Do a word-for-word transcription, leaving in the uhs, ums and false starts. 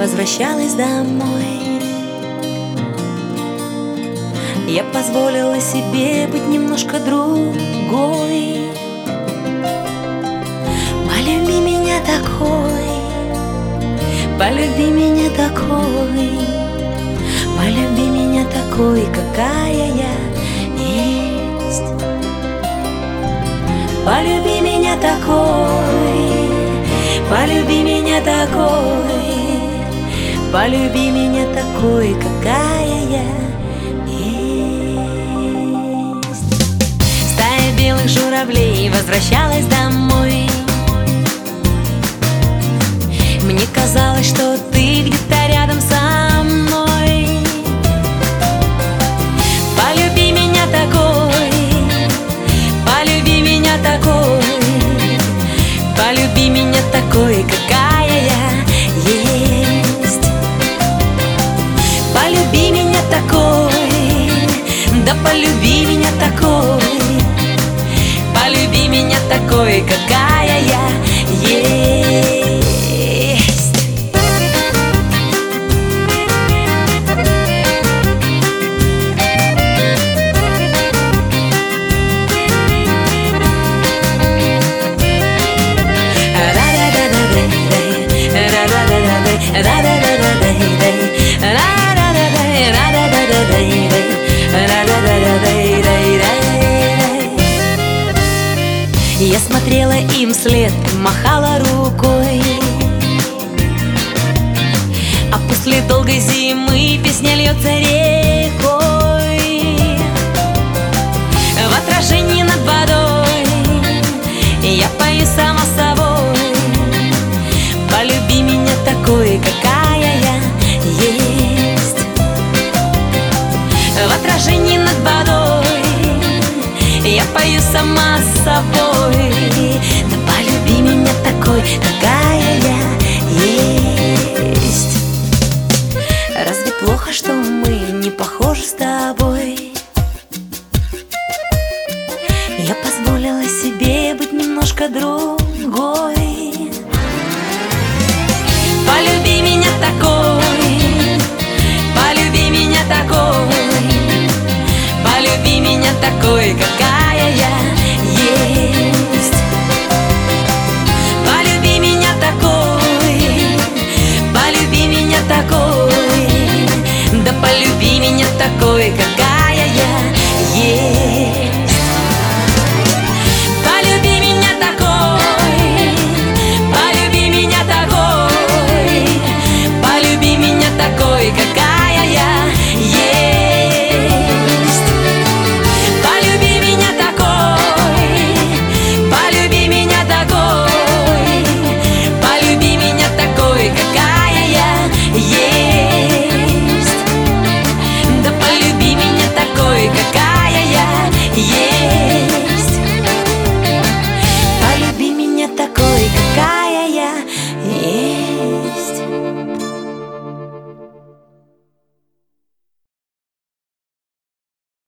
возвращалась домой, я позволила себе быть немножко другой. Полюби меня такой, полюби меня такой, полюби меня такой, какая я есть. Полюби меня такой, полюби меня такой, полюби меня такой, какая я есть. Стая белых журавлей возвращалась домой. Мне казалось, что ты где-то рядом со мной. Полюби меня такой, полюби меня такой, полюби меня такой, какая я есть. Полюби меня такой, да полюби меня такой, полюби меня такой, какая я есть. Я смотрела им вслед, махала рукой, а после долгой зимы песня льется рекой. В отражении над водой я пою сама собой. Полюби меня такой, какая я есть. В отражении над водой я пою сама с собой. Да полюби меня такой, какая я